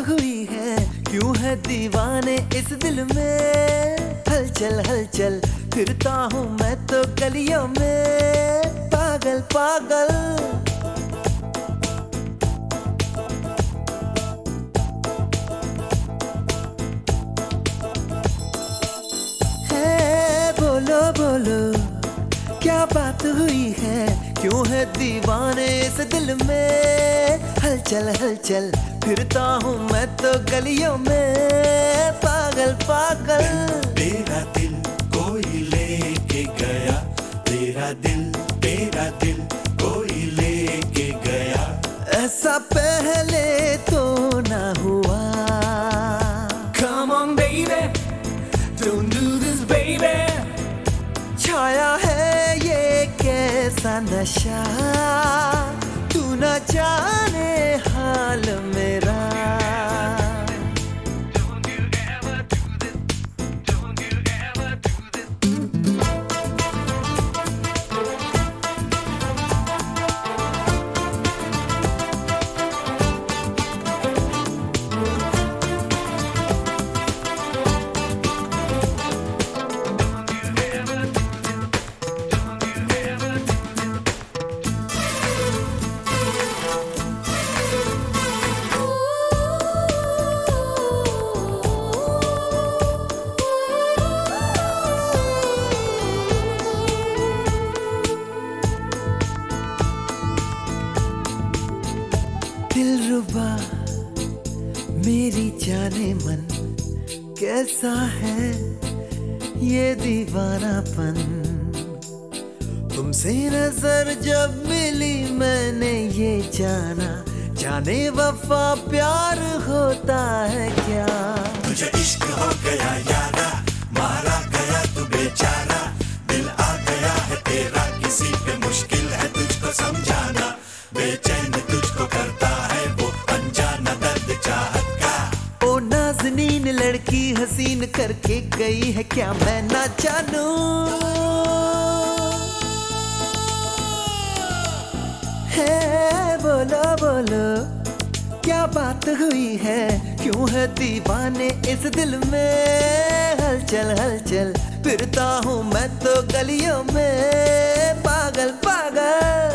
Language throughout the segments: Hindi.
हुई है, क्यों है दीवाने इस दिल में। हलचल हलचल फिरता हूँ मैं तो गलियों में, पागल पागल। है बोलो बोलो क्या बात हुई है, क्यों है दीवाने इस दिल में। हलचल हलचल फिरता हूँ मैं तो गलियों में, पागल पागल। तेरा दिल कोई लेके गया, तेरा दिल कोई लेके गया। ऐसा पहले तो ना हुआ। Come on baby, don't do this baby। छाया है ये कैसा नशा, तू न जाने हाल मेरा। दिलरुबा मेरी जाने मन, कैसा है ये दीवानापन। तुमसे नजर जब मिली मैंने ये जाना, जाने वफा प्यार होता है क्या। तुझे इश्क हो गया यारा, मारा गया तू बेचारा। दिल आ गया है तेरा, किसी पे मुश्किल है तुझको समझाना। बेचैन तुझको करता है वो अनजाना दर्द चाहत का। ओ नाज़नीन लड़की हसीन करके गई है, क्या मैं ना जानूं। है बोलो बोलो क्या बात हुई है, क्यों है दीवाने इस दिल में। हलचल हलचल फिरता हूँ मैं तो गलियों में, पागल पागल।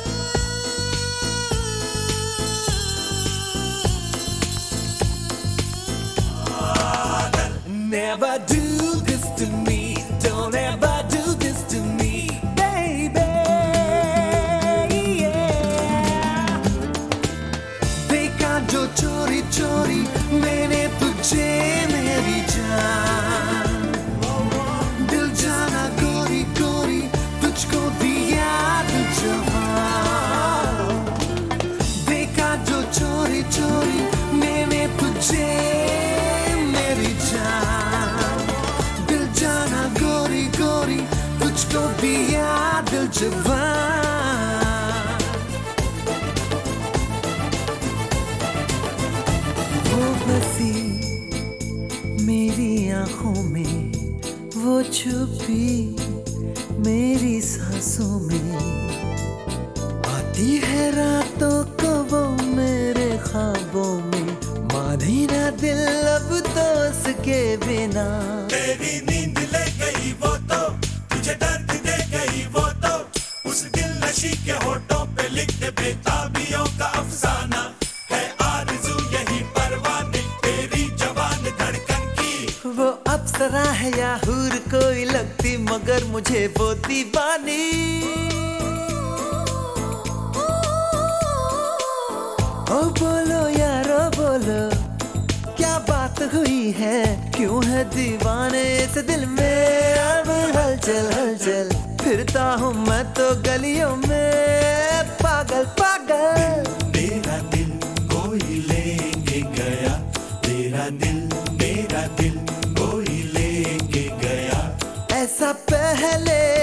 Never do this to me, don't ever do this to me, baby, yeah। देखा जो चोरी चोरी मैंने तुझे मेरी जान, दिल जाना गोरी गोरी तुझको दिया दिल जवान। देखा जो चोरी चोरी मैंने तुझे मेरी जान, दिल जाना गोरी गोरी तुझको दिया दिल जवान। वो बसी मेरी आंखों में, वो छुपी मेरी सांसों में, आती है रातों को वो मेरे ख्वाबों में। मानी ना दिल अब तो उसके बिना। तेरी नींद ले गई वो तो, तुझे दर्द दे गई वो तो। उस दिल नशी के होठों पे लिख दे बेताबियों का अफसाना। है आरज़ू यही परवाने तेरी जवान धड़कन की। वो अप्सरा है या हूर कोई लगती, मगर मुझे वो दीवानी। ओ बोलो यारो बोलो क्या बात हुई है, क्यों है दीवाने इस दिल में। अब हलचल हलचल फिरता हूँ मैं तो गलियों में, पागल पागल। तेरा दिल कोई लेके गया, तेरा दिल कोई लेके गया। ऐसा पहले